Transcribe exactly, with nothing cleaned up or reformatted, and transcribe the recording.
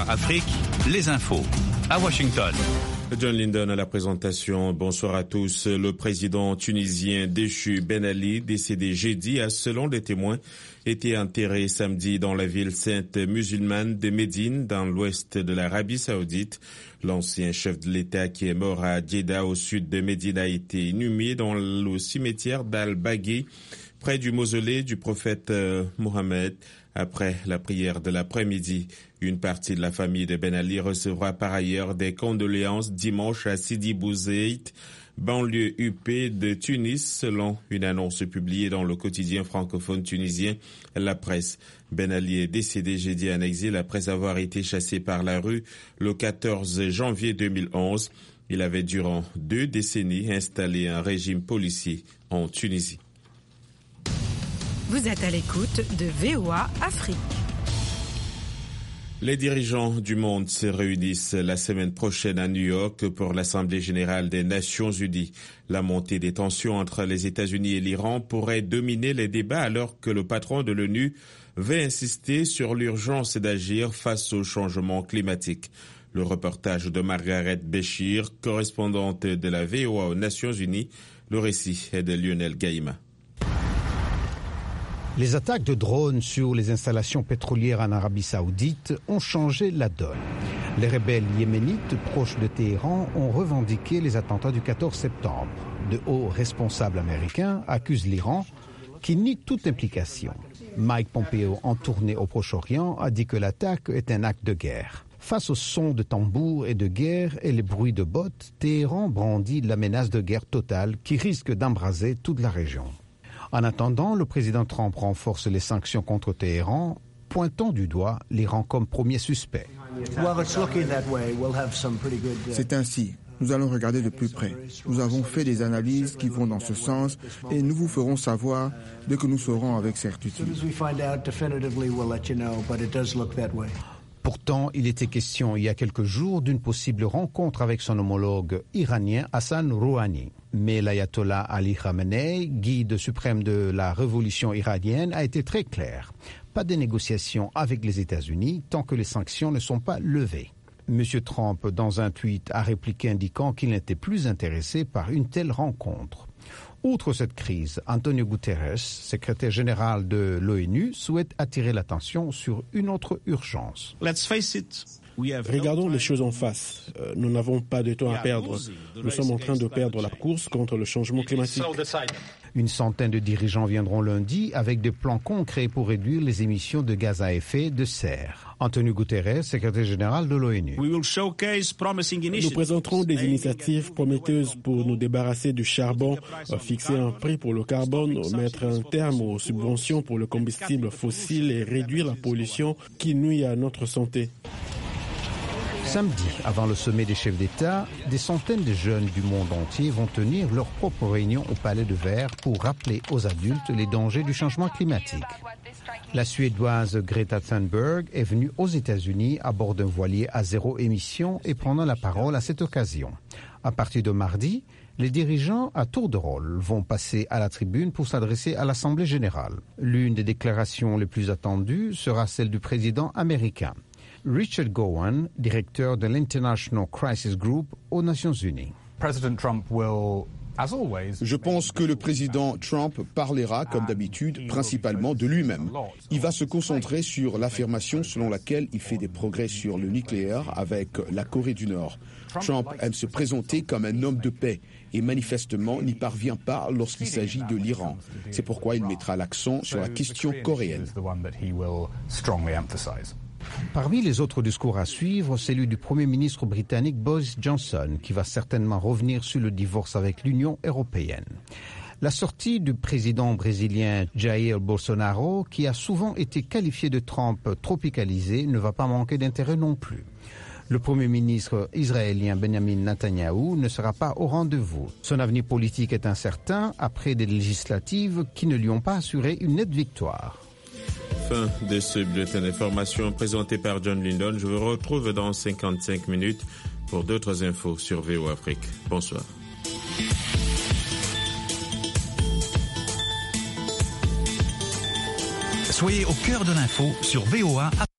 Afrique, les infos. À Washington. John Linden à la présentation. Bonsoir à tous. Le président tunisien déchu Ben Ali, décédé jeudi, a, selon des témoins, été enterré samedi dans la ville sainte musulmane de Médine, dans l'ouest de l'Arabie Saoudite. L'ancien chef de l'État qui est mort à Djeddah, au sud de Médine, a été inhumé dans le cimetière d'Al-Baghi, près du mausolée du prophète euh, Mohammed. Après la prière de l'après-midi, une partie de la famille de Ben Ali recevra par ailleurs des condoléances dimanche à Sidi Bouzid, banlieue huppée de Tunis, selon une annonce publiée dans le quotidien francophone tunisien La Presse. Ben Ali est décédé jeudi en exil après avoir été chassé par la rue le quatorze janvier deux mille onze. Il avait durant deux décennies installé un régime policier en Tunisie. Vous êtes à l'écoute de V O A Afrique. Les dirigeants du monde se réunissent la semaine prochaine à New York pour l'Assemblée générale des Nations unies. La montée des tensions entre les États-Unis et l'Iran pourrait dominer les débats alors que le patron de l'ONU veut insister sur l'urgence d'agir face au changement climatique. Le reportage de Margaret Béchir, correspondante de la V O A aux Nations unies. Le récit est de Lionel Gaïma. Les attaques de drones sur les installations pétrolières en Arabie Saoudite ont changé la donne. Les rebelles yéménites proches de Téhéran ont revendiqué les attentats du quatorze septembre. De hauts responsables américains accusent l'Iran qui nie toute implication. Mike Pompeo, en tournée au Proche-Orient, a dit que l'attaque est un acte de guerre. Face aux sons de tambours et de guerre et les bruits de bottes, Téhéran brandit la menace de guerre totale qui risque d'embraser toute la région. En attendant, le président Trump renforce les sanctions contre Téhéran, pointant du doigt l'Iran comme premier suspect. C'est ainsi. Nous allons regarder de plus près. Nous avons fait des analyses qui vont dans ce sens et nous vous ferons savoir dès que nous saurons avec certitude. Pourtant, il était question il y a quelques jours d'une possible rencontre avec son homologue iranien Hassan Rouhani. Mais l'ayatollah Ali Khamenei, guide suprême de la révolution iranienne, a été très clair. Pas de négociations avec les États-Unis tant que les sanctions ne sont pas levées. M. Trump, dans un tweet, a répliqué indiquant qu'il n'était plus intéressé par une telle rencontre. Outre cette crise, Antonio Guterres, secrétaire général de l'ONU, souhaite attirer l'attention sur une autre urgence. Let's face it. Regardons les choses en face. Euh, nous n'avons pas de temps à perdre. Nous sommes en train de perdre la course contre le changement climatique. Une centaine de dirigeants viendront lundi avec des plans concrets pour réduire les émissions de gaz à effet de serre. Antonio Guterres, secrétaire général de l'ONU. Nous présenterons des initiatives prometteuses pour nous débarrasser du charbon, fixer un prix pour le carbone, mettre un terme aux subventions pour le combustible fossile et réduire la pollution qui nuit à notre santé. Samedi, avant le sommet des chefs d'État, des centaines de jeunes du monde entier vont tenir leur propre réunion au Palais de Verre pour rappeler aux adultes les dangers du changement climatique. La Suédoise Greta Thunberg est venue aux États-Unis à bord d'un voilier à zéro émission et prenant la parole à cette occasion. À partir de mardi, les dirigeants à tour de rôle vont passer à la tribune pour s'adresser à l'Assemblée générale. L'une des déclarations les plus attendues sera celle du président américain. Richard Gowan, directeur de l'International Crisis Group aux Nations Unies. Je pense que le président Trump parlera, comme d'habitude, principalement de lui-même. Il va se concentrer sur l'affirmation selon laquelle il fait des progrès sur le nucléaire avec la Corée du Nord. Trump aime se présenter comme un homme de paix et manifestement n'y parvient pas lorsqu'il s'agit de l'Iran. C'est pourquoi il mettra l'accent sur la question coréenne. Parmi les autres discours à suivre, celui du Premier ministre britannique Boris Johnson, qui va certainement revenir sur le divorce avec l'Union européenne. La sortie du président brésilien Jair Bolsonaro, qui a souvent été qualifié de Trump tropicalisé, ne va pas manquer d'intérêt non plus. Le Premier ministre israélien Benjamin Netanyahou ne sera pas au rendez-vous. Son avenir politique est incertain après des législatives qui ne lui ont pas assuré une nette victoire. Fin de ce bulletin d'information présenté par John Linden. Je vous retrouve dans cinquante-cinq minutes pour d'autres infos sur V O A Afrique. Bonsoir. Soyez au cœur de l'info sur V O A.